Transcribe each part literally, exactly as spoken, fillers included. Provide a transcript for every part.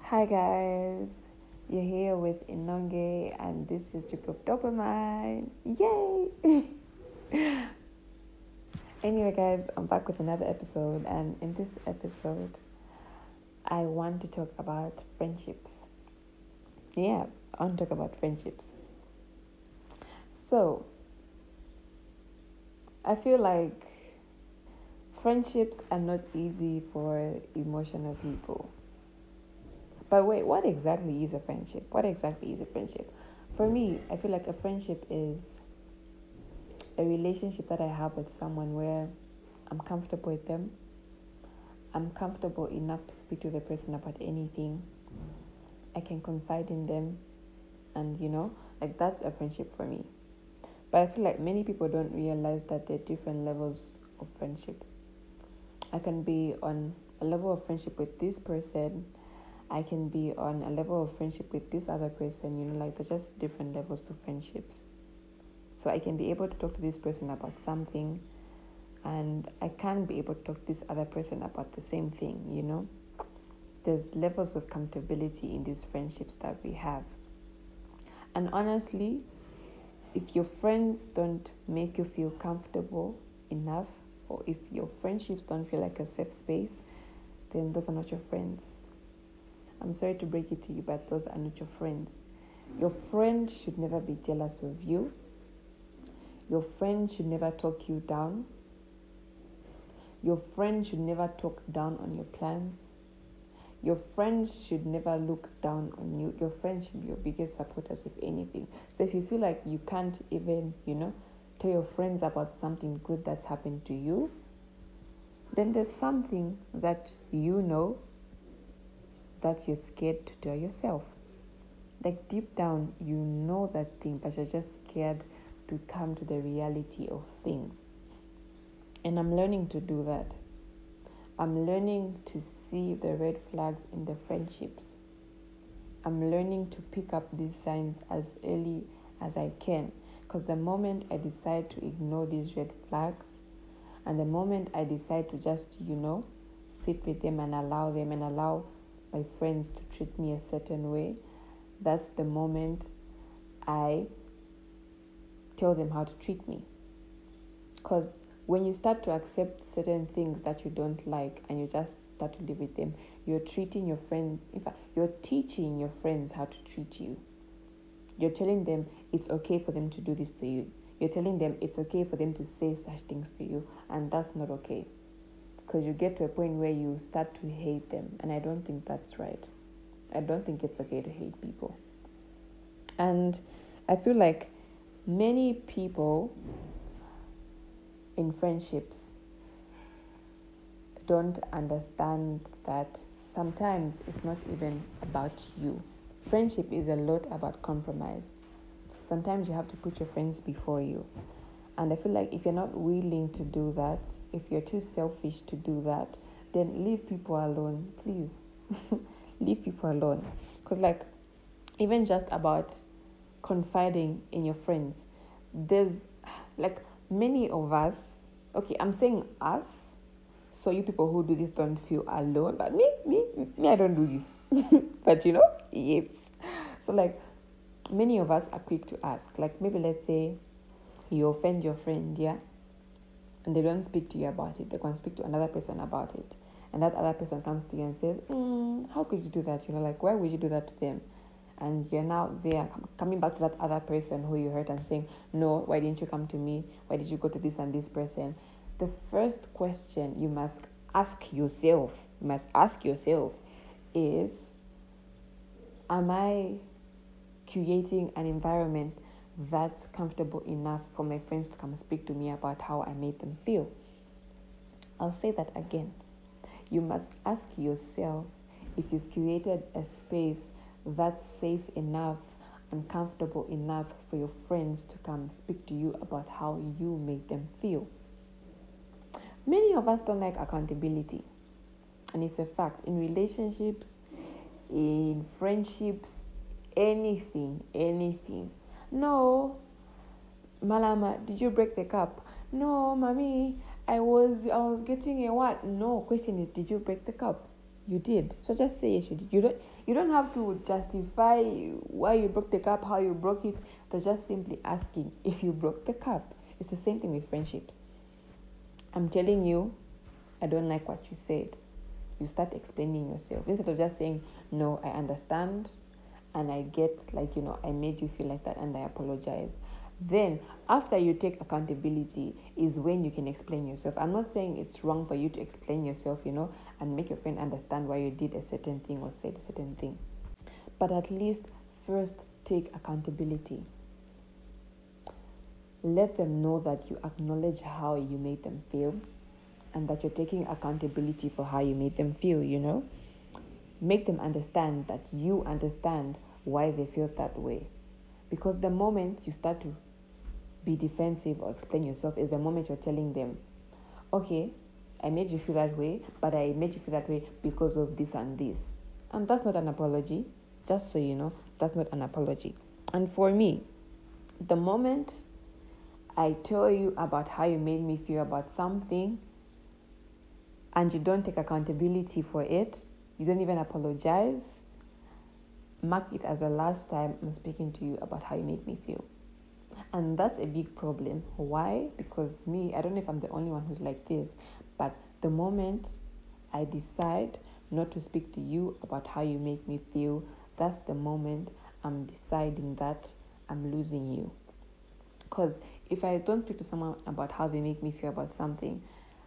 Hi guys, you're here with Inonge and this is Drip of Dopamine. Yay! Anyway guys, I'm back with another episode and in this episode I want to talk about friendships. Yeah, I want to talk about friendships. So, I feel like friendships are not easy for emotional people. But wait, what exactly is a friendship? What exactly is a friendship? For me, I feel like a friendship is a relationship that I have with someone where I'm comfortable with them. I'm comfortable enough to speak to the person about anything. I can confide in them. And, you know, like that's a friendship for me. But I feel like many people don't realize that there are different levels of friendship. I can be on a level of friendship with this person. I can be on a level of friendship with this other person. You know, like there's just different levels to friendships. So I can be able to talk to this person about something, and I can be able to talk to this other person about the same thing, you know. There's levels of comfortability in these friendships that we have. And honestly, if your friends don't make you feel comfortable enough, or if your friendships don't feel like a safe space, then those are not your friends. I'm sorry to break it to you, but those are not your friends. Your friend should never be jealous of you. Your friend should never talk you down. Your friend should never talk down on your plans. Your friends should never look down on you. Your friends should be your biggest supporters, if anything. So if you feel like you can't even, you know, tell your friends about something good that's happened to you, then there's something that you know that you're scared to tell yourself. Like deep down, you know that thing, but you're just scared to come to the reality of things. And I'm learning to do that. I'm learning to see the red flags in the friendships. I'm learning to pick up these signs as early as I can. Because the moment I decide to ignore these red flags, and the moment I decide to just, you know, sit with them and allow them and allow my friends to treat me a certain way, that's the moment I tell them how to treat me. Because when you start to accept certain things that you don't like and you just start to live with them, you're treating your friends, in fact, you're teaching your friends how to treat you. You're telling them it's okay for them to do this to you. You're telling them it's okay for them to say such things to you, and that's not okay. Because you get to a point where you start to hate them, and I don't think that's right. I don't think it's okay to hate people. And I feel like many people in friendships don't understand that sometimes it's not even about you. Friendship is a lot about compromise. Sometimes you have to put your friends before you. And I feel like if you're not willing to do that, if you're too selfish to do that, then leave people alone, please. Leave people alone. Because, like, even just about confiding in your friends, there's like many of us, okay, I'm saying us, so you people who do this don't feel alone, but me, me, me, I don't do this. But you know, yes. So like, many of us are quick to ask. Like maybe let's say you offend your friend, yeah, and they don't speak to you about it. They can speak to another person about it, and that other person comes to you and says, mm, "How could you do that? You know, like why would you do that to them?" And you're now there coming back to that other person who you hurt and saying, "No, why didn't you come to me? Why did you go to this and this person?" The first question you must ask yourself, you must ask yourself is, am I creating an environment that's comfortable enough for my friends to come speak to me about how I made them feel? I'll say that again. You must ask yourself if you've created a space that's safe enough and comfortable enough for your friends to come speak to you about how you made them feel. Many of us don't like accountability, and it's a fact. In relationships, in friendships, anything, anything. No, Malama, did you break the cup? No, mommy, I was I was getting a what? No, question is, did you break the cup? You did. So just say yes, you did. You don't you don't have to justify why you broke the cup, how you broke it. They're just simply asking if you broke the cup. It's the same thing with friendships. I'm telling you, I don't like what you said. You start explaining yourself. Instead of just saying, no, I understand and I get, like, you know, I made you feel like that and I apologize. Then, after you take accountability, is when you can explain yourself. I'm not saying it's wrong for you to explain yourself, you know, and make your friend understand why you did a certain thing or said a certain thing. But at least first take accountability. Let them know that you acknowledge how you made them feel and that you're taking accountability for how you made them feel, you know. Make them understand that you understand why they feel that way. Because the moment you start to be defensive or explain yourself is the moment you're telling them, okay, I made you feel that way, but I made you feel that way because of this and this. And that's not an apology. Just so you know, that's not an apology. And for me, the moment I tell you about how you made me feel about something and you don't take accountability for it, you don't even apologize, mark it as the last time I'm speaking to you about how you made me feel. And that's a big problem. Why? Because me, I don't know if I'm the only one who's like this, but the moment I decide not to speak to you about how you make me feel, that's the moment I'm deciding that I'm losing you. Because if I don't speak to someone about how they make me feel about something,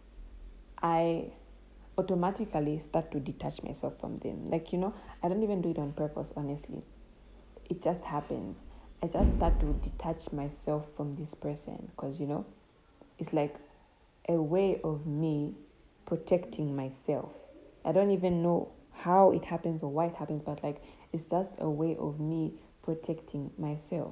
I automatically start to detach myself from them. Like, you know, I don't even do it on purpose, honestly. It just happens. I just start to detach myself from this person because, you know, it's like a way of me protecting myself. I don't even know how it happens or why it happens, but like it's just a way of me protecting myself.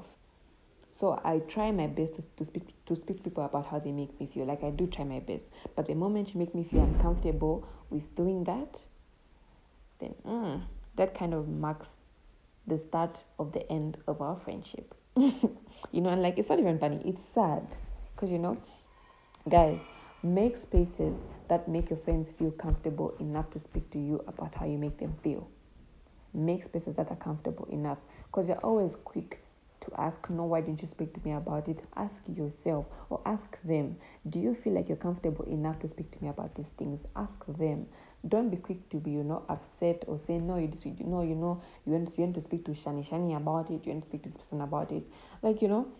So I try my best to, to speak to speak to people about how they make me feel. Like I do try my best. But the moment you make me feel uncomfortable with doing that, then mm, that kind of marks the start of the end of our friendship. You know, and like it's not even funny, it's sad. Because, you know, guys, make spaces that make your friends feel comfortable enough to speak to you about how you make them feel. Make spaces that are comfortable enough. Because you're always quick to ask, no, why didn't you speak to me about it? Ask yourself or ask them, do you feel like you're comfortable enough to speak to me about these things? Ask them. Don't be quick to be, you know, upset or say, no, you just, you know, you know, you want, you want to speak to Shani Shani about it, you want to speak to this person about it. Like, you know,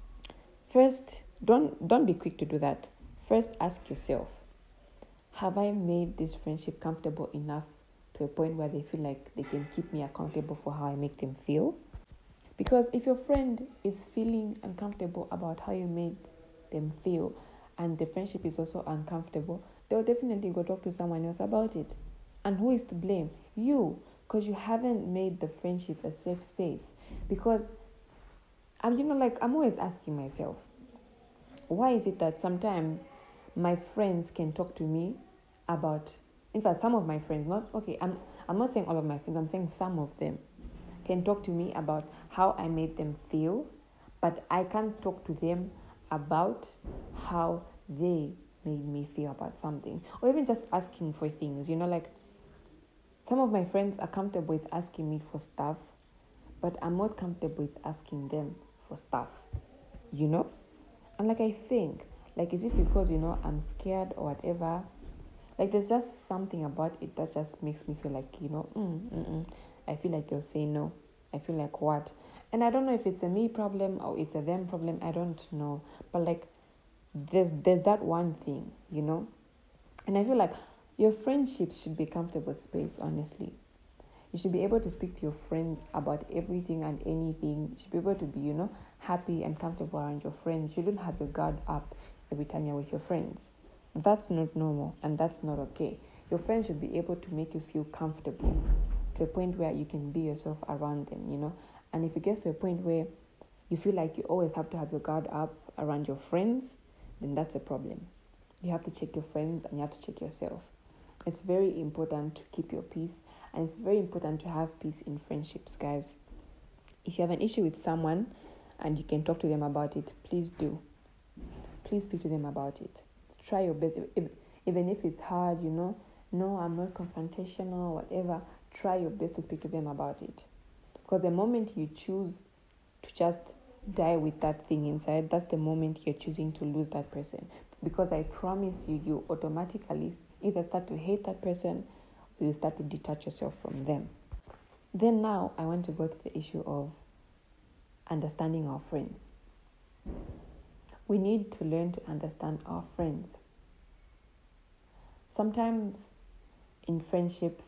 first, don't don't be quick to do that. First, ask yourself, have I made this friendship comfortable enough to a point where they feel like they can keep me accountable for how I make them feel? Because if your friend is feeling uncomfortable about how you made them feel and the friendship is also uncomfortable, they'll definitely go talk to someone else about it. And who is to blame? You, because you haven't made the friendship a safe space. Because I'm, you know, like I'm always asking myself, why is it that sometimes my friends can talk to me about, in fact, some of my friends, not okay, I'm I'm not saying all of my friends, I'm saying some of them can talk to me about how I made them feel, but I can't talk to them about how they made me feel about something, or even just asking for things. You know, like some of my friends are comfortable with asking me for stuff, but I'm not comfortable with asking them for stuff. You know, and like I think, like is it because, you know, I'm scared or whatever? Like there's just something about it that just makes me feel like, you know, mm, mm, mm. I feel like they'll say no. I feel like what? And I don't know if it's a me problem or it's a them problem. I don't know. But like there's there's that one thing, you know? And I feel like your friendships should be comfortable space, honestly. You should be able to speak to your friends about everything and anything. You should be able to be, you know, happy and comfortable around your friends. You shouldn't have your guard up every time you're with your friends. That's not normal and that's not okay. Your friends should be able to make you feel comfortable to a point where you can be yourself around them, you know. And if it gets to a point where you feel like you always have to have your guard up around your friends, then that's a problem. You have to check your friends and you have to check yourself. It's very important to keep your peace, and it's very important to have peace in friendships, guys. If you have an issue with someone and you can talk to them about it, please do. Please speak to them about it. Try your best, if, even if it's hard, you know. no, I'm not confrontational, whatever, try your best to speak to them about it. Because the moment you choose to just die with that thing inside, that's the moment you're choosing to lose that person. Because I promise you, you automatically either start to hate that person or you start to detach yourself from them. Then now I want to go to the issue of understanding our friends. We need to learn to understand our friends. Sometimes in friendships,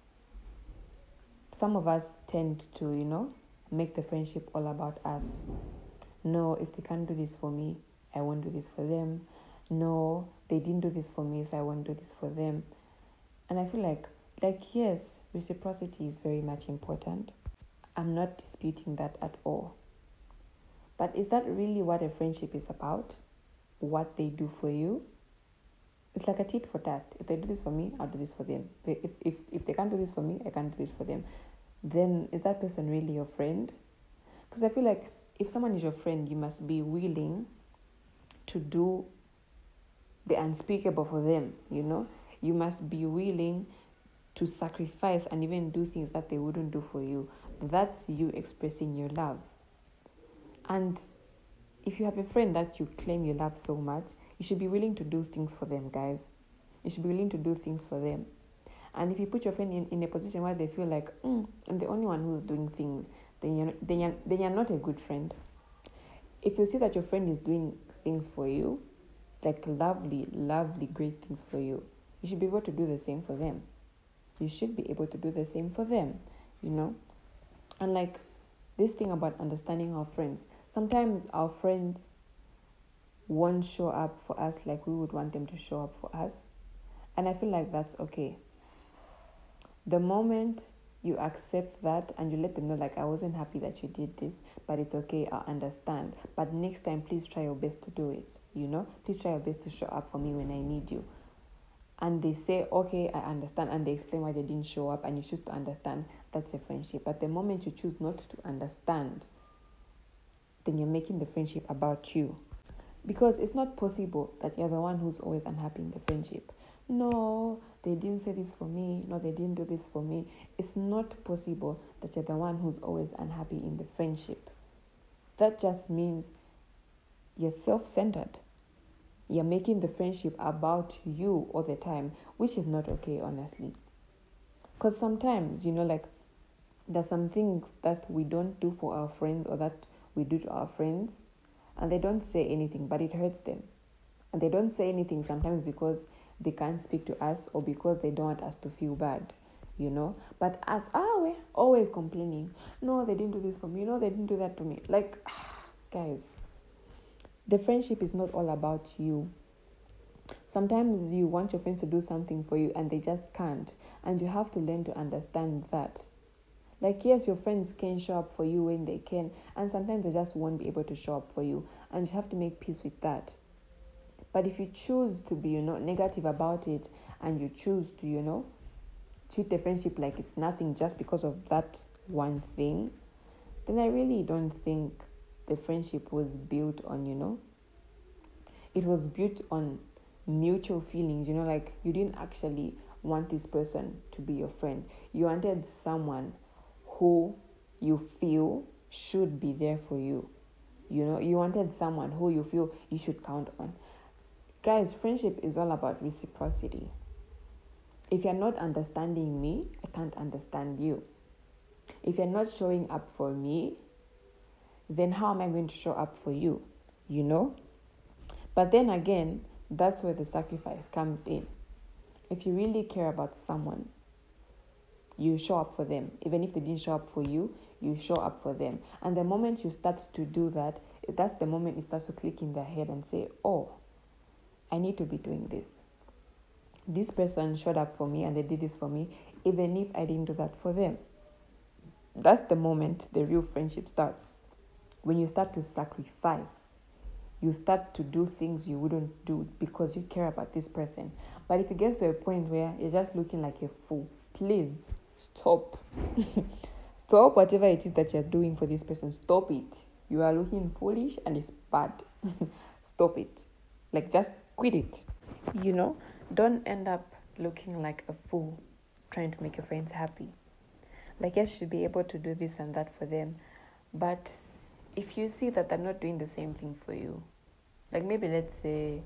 some of us tend to, you know, make the friendship all about us. No, if they can't do this for me, I won't do this for them. No, they didn't do this for me, so I won't do this for them. And I feel like, like yes, reciprocity is very much important. I'm not disputing that at all. But is that really what a friendship is about? What they do for you? It's like a tit for tat. If they do this for me, I'll do this for them. If, if, if they can't do this for me, I can't do this for them. Then is that person really your friend? Because I feel like if someone is your friend, you must be willing to do the unspeakable for them, you know? You must be willing to sacrifice and even do things that they wouldn't do for you. That's you expressing your love. And if you have a friend that you claim you love so much, you should be willing to do things for them, guys. You should be willing to do things for them. And if you put your friend in, in a position where they feel like, mm, I'm the only one who's doing things, then you're, then, you're, then you're not a good friend. If you see that your friend is doing things for you, like lovely, lovely, great things for you, you should be able to do the same for them. You should be able to do the same for them, you know? And like this thing about understanding our friends, sometimes our friends won't show up for us like we would want them to show up for us. And I feel like that's okay. The moment you accept that and you let them know, like, I wasn't happy that you did this, but it's okay, I understand. But next time, please try your best to do it, you know? Please try your best to show up for me when I need you. And they say, okay, I understand, and they explain why they didn't show up, and you choose to understand, that's a friendship. But the moment you choose not to understand, then you're making the friendship about you. Because it's not possible that you're the one who's always unhappy in the friendship. No, they didn't say this for me. No, they didn't do this for me. It's not possible that you're the one who's always unhappy in the friendship. That just means you're self-centered. You're making the friendship about you all the time, which is not okay, honestly. Because sometimes, you know, like, there's some things that we don't do for our friends or that we do to our friends, and they don't say anything, but it hurts them. And they don't say anything sometimes because they can't speak to us or because they don't want us to feel bad, you know. But us, ah, we're always complaining. No, they didn't do this for me. No, they didn't do that to me. Like, guys, the friendship is not all about you. Sometimes you want your friends to do something for you and they just can't. And you have to learn to understand that. Like, yes, your friends can show up for you when they can, and sometimes they just won't be able to show up for you, and you have to make peace with that. But if you choose to be, you know, negative about it, and you choose to, you know, treat the friendship like it's nothing just because of that one thing, then I really don't think the friendship was built on, you know, it was built on mutual feelings, you know, like you didn't actually want this person to be your friend. You wanted someone who you feel should be there for you. You know, you wanted someone who you feel you should count on. Guys, friendship is all about reciprocity. If you're not understanding me, I can't understand you. If you're not showing up for me, then how am I going to show up for you? You know? But then again, that's where the sacrifice comes in. If you really care about someone, you show up for them. Even if they didn't show up for you, you show up for them. And the moment you start to do that, that's the moment it starts to click in their head and say, oh, I need to be doing this. This person showed up for me and they did this for me, even if I didn't do that for them. That's the moment the real friendship starts. When you start to sacrifice, you start to do things you wouldn't do because you care about this person. But if it gets to a point where you're just looking like a fool, please stop. Stop whatever it is that you're doing for this person. Stop it. You are looking foolish and it's bad. Stop it. Like, just quit it. You know, don't end up looking like a fool trying to make your friends happy. Like, yes, you should be able to do this and that for them, but if you see that they're not doing the same thing for you, like maybe let's say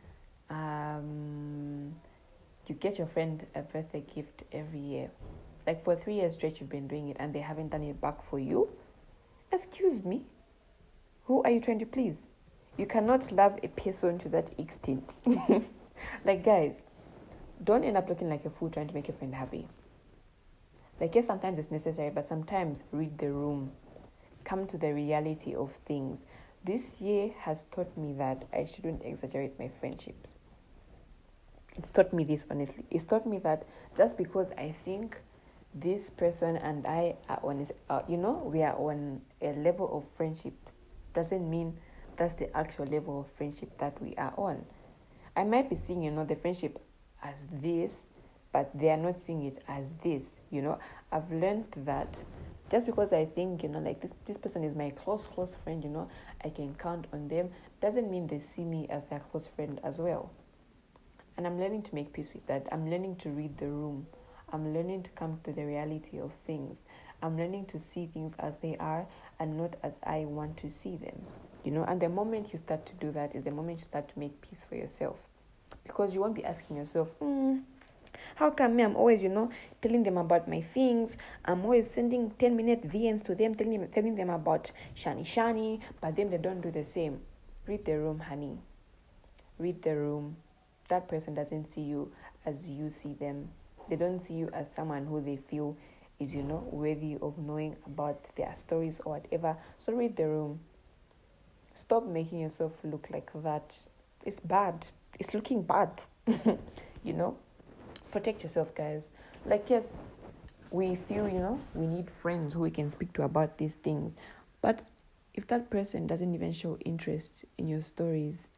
um, you get your friend a birthday gift every year. Like for three years straight you've been doing it and they haven't done it back for you. Excuse me? Who are you trying to please? You cannot love a person to that extent. Like, guys, don't end up looking like a fool trying to make your friend happy. Like, yes, sometimes it's necessary, but sometimes read the room. Come to the reality of things. This year has taught me that I shouldn't exaggerate my friendships. It's taught me this, honestly. It's taught me that just because I think this person and I are on, uh, you know, we are on a level of friendship, doesn't mean that's the actual level of friendship that we are on. I might be seeing, you know, the friendship as this, but they are not seeing it as this, you know. I've learned that just because I think, you know, like this, this person is my close, close friend, you know, I can count on them, doesn't mean they see me as their close friend as well. And I'm learning to make peace with that. I'm learning to read the room. I'm learning to come to the reality of things. I'm learning to see things as they are and not as I want to see them. You know, and the moment you start to do that is the moment you start to make peace for yourself. Because you won't be asking yourself, hmm, how come me, I'm always, you know, telling them about my things. I'm always sending ten minute V Ns to them, telling them, telling them about shani shani, but then they don't do the same. Read the room, honey. Read the room. That person doesn't see you as you see them. They don't see you as someone who they feel is, you know, worthy of knowing about their stories or whatever. So read the room. Stop making yourself look like that. It's bad. It's looking bad. You know? Protect yourself, guys. Like, yes, we feel, you know, we need friends who we can speak to about these things. But if that person doesn't even show interest in your stories,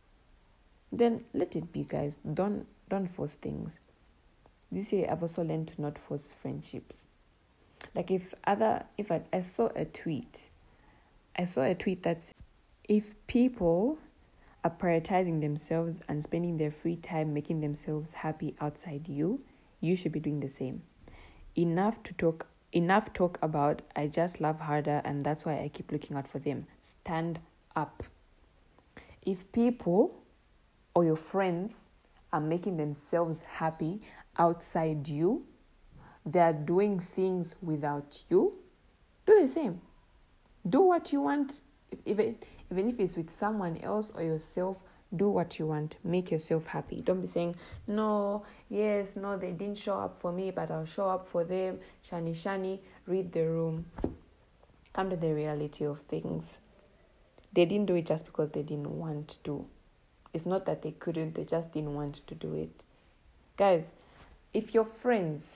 then let it be, guys. Don't don't force things. This year I've also learned to not force friendships. Like if other if I, I saw a tweet, I saw a tweet that said, if people are prioritizing themselves and spending their free time making themselves happy outside you, you should be doing the same. Enough to talk enough talk about I just love harder and that's why I keep looking out for them. Stand up. If people or your friends are making themselves happy outside you, they are doing things without you, do the same. Do what you want. Even, even if it's with someone else or yourself, do what you want. Make yourself happy. Don't be saying, no, yes, no, they didn't show up for me, but I'll show up for them. Shani, shani. Read the room. Come to the reality of things. They didn't do it just because they didn't want to. It's not that they couldn't, they just didn't want to do it. Guys, if your friends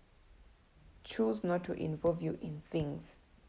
choose not to involve you in things,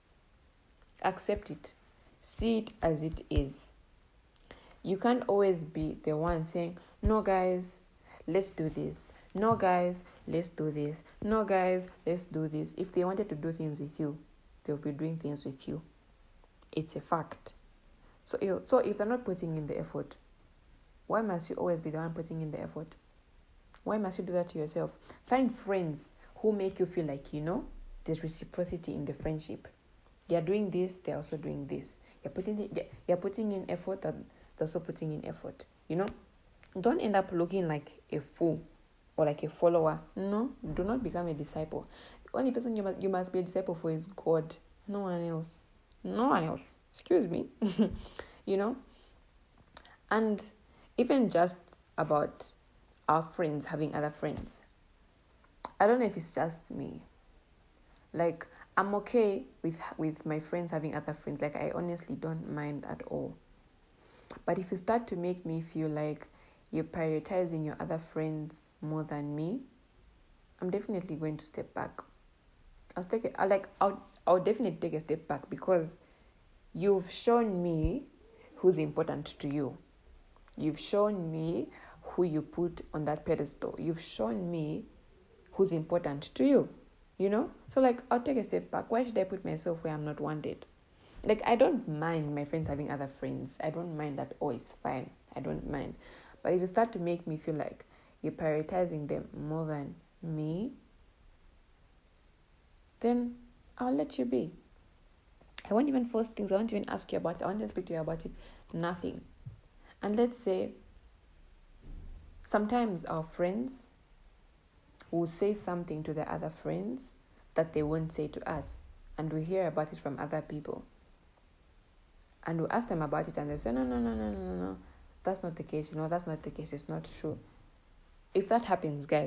accept it. See it as it is. You can't always be the one saying, no guys, let's do this. No guys, let's do this. No guys, let's do this. If they wanted to do things with you, they'll be doing things with you. It's a fact. So, so if they're not putting in the effort, why must you always be the one putting in the effort? Why must you do that to yourself? Find friends who make you feel like, you know, there's reciprocity in the friendship. They're doing this, they're also doing this. You're putting in, you're putting in effort, they're also putting in effort. You know, don't end up looking like a fool or like a follower. No, do not become a disciple. The only person you must you must be a disciple for is God. No one else. No one else. Excuse me. You know, and even just about our friends having other friends. I don't know if it's just me. Like, I'm okay with with my friends having other friends. Like, I honestly don't mind at all. But if you start to make me feel like you're prioritizing your other friends more than me, I'm definitely going to step back. I'll take it. I like. I'll. I'll definitely take a step back because you've shown me who's important to you. You've shown me who you put on that pedestal. You've shown me who's important to you, you know? So, like, I'll take a step back. Why should I put myself where I'm not wanted? Like, I don't mind my friends having other friends. I don't mind that. Oh, it's fine. I don't mind. But if you start to make me feel like you're prioritizing them more than me, then I'll let you be. I won't even force things. I won't even ask you about it. I won't even speak to you about it. Nothing. And let's say sometimes our friends will say something to their other friends that they won't say to us. And we hear about it from other people. And we ask them about it and they say, no, no, no, no, no, no, no. That's not the case. You know, that's not the case. It's not true. If that happens, guys,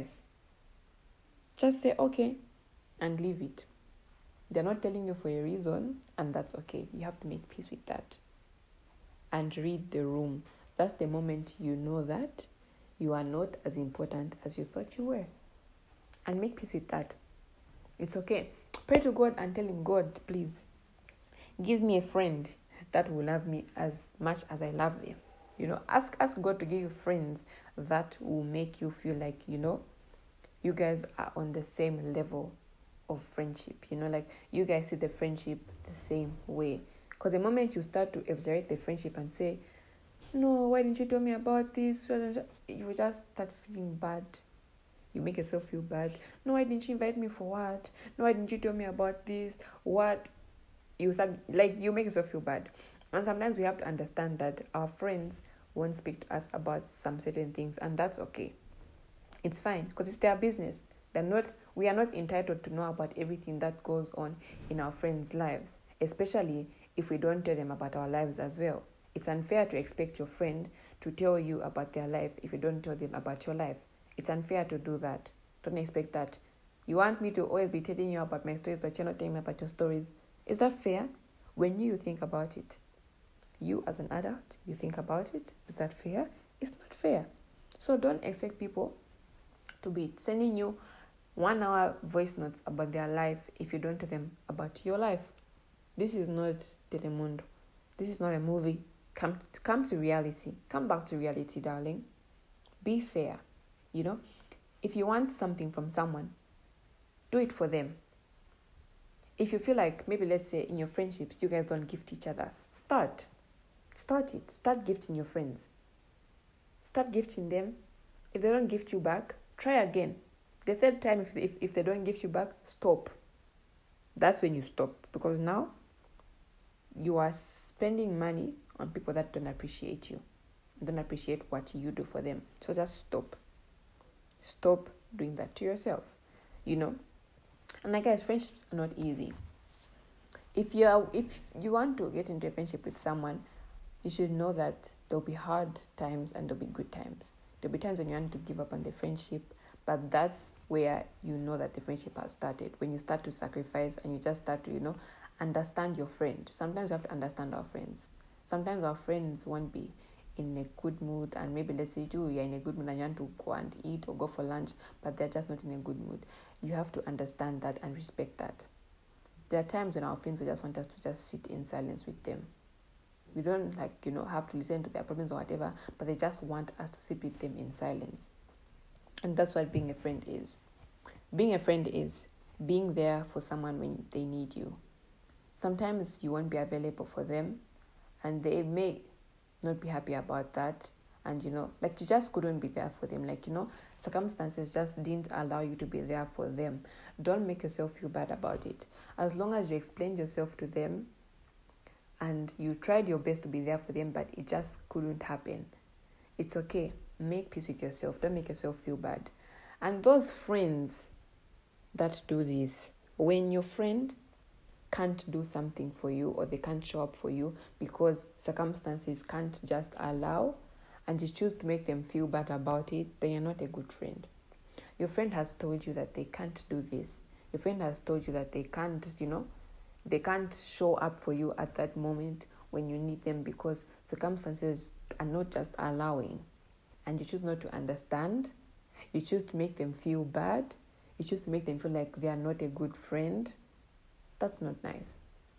just say, okay, and leave it. They're not telling you for a reason, and that's okay. You have to make peace with that. And read the room. That's the moment you know that you are not as important as you thought you were. And make peace with that. It's okay. Pray to God and tell him, God, please, give me a friend that will love me as much as I love them. You know, ask ask God to give you friends that will make you feel like, you know, you guys are on the same level of friendship. You know, like you guys see the friendship the same way. Because the moment you start to exaggerate the friendship and say, no, why didn't you tell me about this? You just start feeling bad. You make yourself feel bad. No, why didn't you invite me for what? No, why didn't you tell me about this? What? You start, like, you make yourself feel bad. And sometimes we have to understand that our friends won't speak to us about some certain things, and that's okay. It's fine, because it's their business. They're not, we are not entitled to know about everything that goes on in our friends' lives, especially if we don't tell them about our lives as well. It's unfair to expect your friend to tell you about their life if you don't tell them about your life. It's unfair to do that. Don't expect that. You want me to always be telling you about my stories, but you're not telling me about your stories. Is that fair? When you think about it, you as an adult, you think about it. Is that fair? It's not fair. So don't expect people to be sending you one hour voice notes about their life if you don't tell them about your life. This is not Telemundo. This is not a movie. Come, come to reality. Come back to reality, darling. Be fair. You know, if you want something from someone, do it for them. If you feel like, maybe let's say in your friendships, you guys don't gift each other, start. Start it. Start gifting your friends. Start gifting them. If they don't gift you back, try again. The third time, if, if, if they don't gift you back, stop. That's when you stop. Because now, you are spending money on people that don't appreciate you. Don't appreciate what you do for them. So just stop. Stop doing that to yourself. You know? And like guys, friendships are not easy. If you are, if you want to get into a friendship with someone, you should know that there'll be hard times and there'll be good times. There'll be times when you want to give up on the friendship, but that's where you know that the friendship has started. When you start to sacrifice and you just start to, you know, understand your friend. Sometimes you have to understand our friends. Sometimes our friends won't be in a good mood, and maybe let's say you you're in a good mood and you want to go and eat or go for lunch, but they're just not in a good mood. You have to understand that and respect that. There are times when our friends will just want us to just sit in silence with them. We don't, like, you know, have to listen to their problems or whatever, but they just want us to sit with them in silence. And that's what being a friend is. Being a friend is being there for someone when they need you. Sometimes you won't be available for them, and they may not be happy about that. And, you know, like, you just couldn't be there for them. Like, you know, circumstances just didn't allow you to be there for them. Don't make yourself feel bad about it. As long as you explained yourself to them and you tried your best to be there for them, but it just couldn't happen, it's okay. Make peace with yourself. Don't make yourself feel bad. And those friends that do this, when your friend can't do something for you, or they can't show up for you because circumstances can't just allow, and you choose to make them feel bad about it, then you're not a good friend. Your friend has told you that they can't do this. Your friend has told you that they can't, you know, they can't show up for you at that moment when you need them because circumstances are not just allowing. And you choose not to understand. You choose to make them feel bad. You choose to make them feel like they are not a good friend. That's not nice.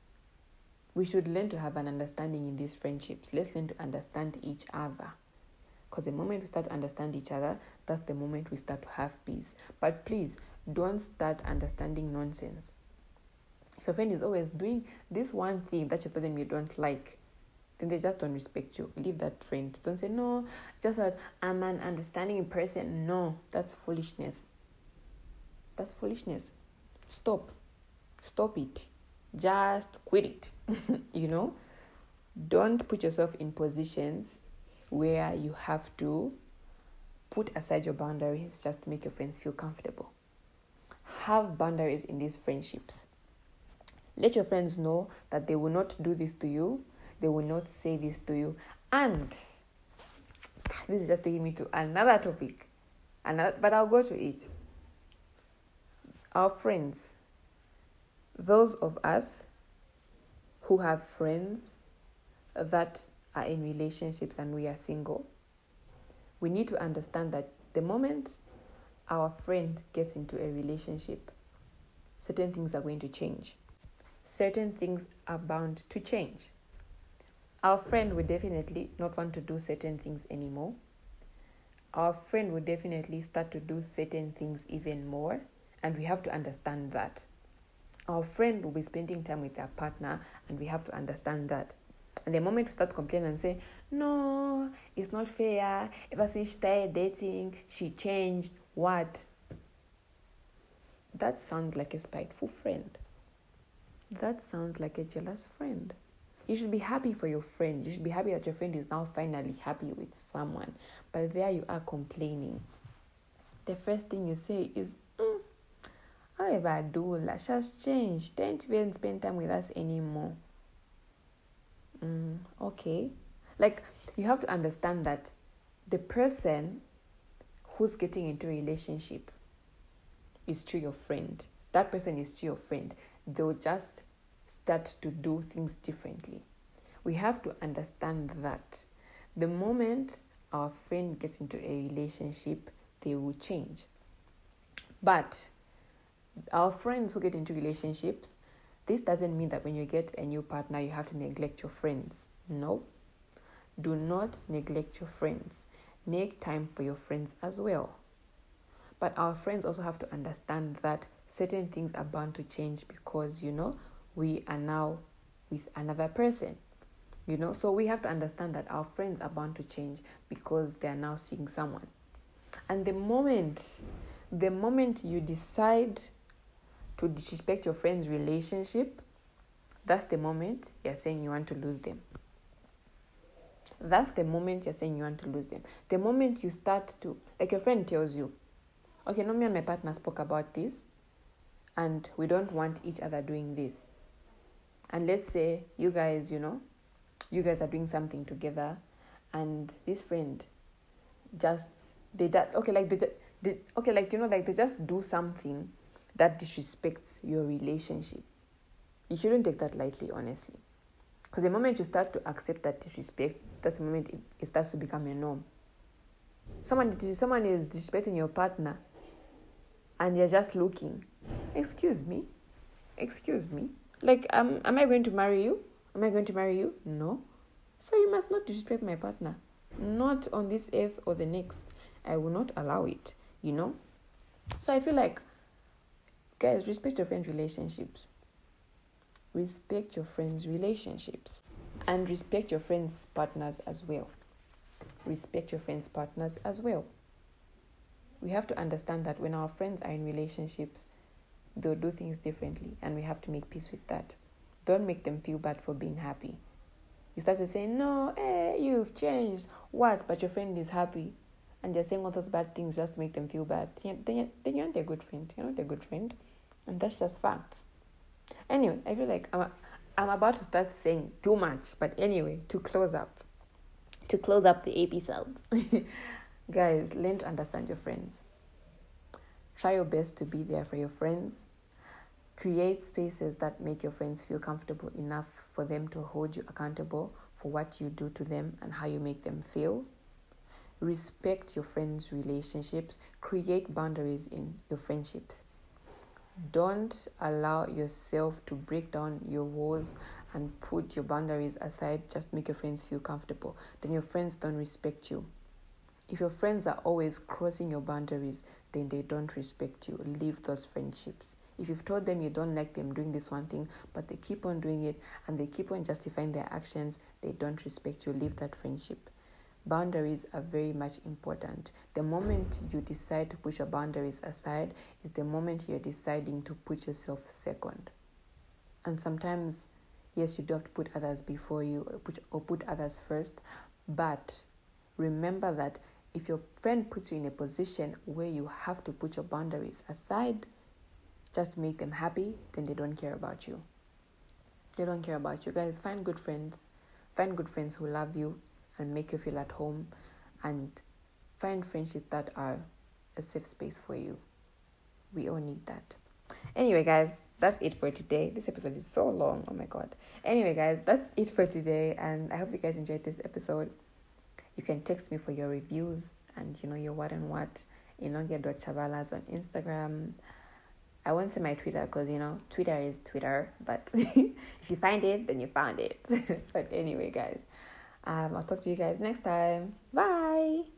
We should learn to have an understanding in these friendships. Let's learn to understand each other. Because the moment we start to understand each other, that's the moment we start to have peace. But please, don't start understanding nonsense. If your friend is always doing this one thing that you tell them you don't like, then they just don't respect you. Leave that friend. Don't say, no, just that I'm an understanding person. No, that's foolishness. That's foolishness. Stop. Stop it. Just quit it. You know? Don't put yourself in positions where you have to put aside your boundaries just to make your friends feel comfortable. Have boundaries in these friendships. Let your friends know that they will not do this to you. They will not say this to you. And this is just taking me to another topic. Another, but I'll go to it. Our friends. Those of us who have friends that are in relationships and we are single, we need to understand that the moment our friend gets into a relationship, certain things are going to change. Certain things are bound to change. Our friend will definitely not want to do certain things anymore. Our friend will definitely start to do certain things even more, and we have to understand that. Our friend will be spending time with their partner, and we have to understand that. And the moment we start complaining and say, no, it's not fair, ever since she started dating, she changed, what? That sounds like a spiteful friend. That sounds like a jealous friend. You should be happy for your friend. You should be happy that your friend is now finally happy with someone. But there you are complaining. The first thing you say is, mm, however, Dula, she has changed. Don't even spend time with us anymore. Mm, okay. Like, you have to understand that the person who's getting into a relationship is to your friend. That person is to your friend. They'll just start to do things differently. We have to understand that the moment our friend gets into a relationship, they will change. But our friends who get into relationships, this doesn't mean that when you get a new partner, you have to neglect your friends. No. Do not neglect your friends. Make time for your friends as well. But our friends also have to understand that certain things are bound to change because, you know, we are now with another person. You know, so we have to understand that our friends are bound to change because they are now seeing someone. And the moment, the moment you decide to disrespect your friend's relationship, that's the moment you're saying you want to lose them. That's the moment you're saying you want to lose them. The moment you start to, like your friend tells you, okay, no, me and my partner spoke about this, and we don't want each other doing this. And let's say you guys, you know, you guys are doing something together, and this friend just, they that okay, like they, they okay, like you know, like they just do something that disrespects your relationship. You shouldn't take that lightly, honestly. Because the moment you start to accept that disrespect, that's the moment it, it starts to become a norm. Someone, someone is disrespecting your partner, and you're just looking. Excuse me, excuse me. Like, um, am I going to marry you? Am I going to marry you? No. So you must not disrespect my partner. Not on this earth or the next. I will not allow it. You know. So I feel like, guys, respect your friends' relationships. Respect your friends' relationships. And respect your friends' partners as well. Respect your friends' partners as well. We have to understand that when our friends are in relationships, they'll do things differently, and we have to make peace with that. Don't make them feel bad for being happy. You start to say, no, eh, you've changed. What? But your friend is happy. And you're saying all those bad things just to make them feel bad. Then, then, then you aren't a good friend. You're not a good friend. And that's just facts. Anyway, I feel like I'm, a, I'm about to start saying too much. But anyway, to close up. To close up the episode. Guys, learn to understand your friends. Try your best to be there for your friends. Create spaces that make your friends feel comfortable enough for them to hold you accountable for what you do to them and how you make them feel. Respect your friends' relationships. Create boundaries in your friendships. Don't allow yourself to break down your walls and put your boundaries aside just to make your friends feel comfortable. Then your friends don't respect you. If your friends are always crossing your boundaries, then they don't respect you. Leave those friendships. If you've told them you don't like them doing this one thing, but they keep on doing it and they keep on justifying their actions, they don't respect you. Leave that friendship. Boundaries are very much important. The moment you decide to put your boundaries aside is the moment you're deciding to put yourself second. And sometimes, yes, you do have to put others before you, or put, or put others first, but remember that if your friend puts you in a position where you have to put your boundaries aside just to make them happy, then they don't care about you. They don't care about you. Guys, find good friends. Find good friends who love you and make you feel at home, and find friendships that are a safe space for you. We all need that. Anyway, guys, that's it for today. This episode is so long. Oh my god. Anyway, guys, that's it for today, and I hope you guys enjoyed this episode. You can text me for your reviews and, you know, your what and what. Inonge dot chavalas on Instagram. I won't say my Twitter because, you know, Twitter is Twitter, but if you find it, then you found it. But anyway, guys, um, I'll talk to you guys next time. Bye.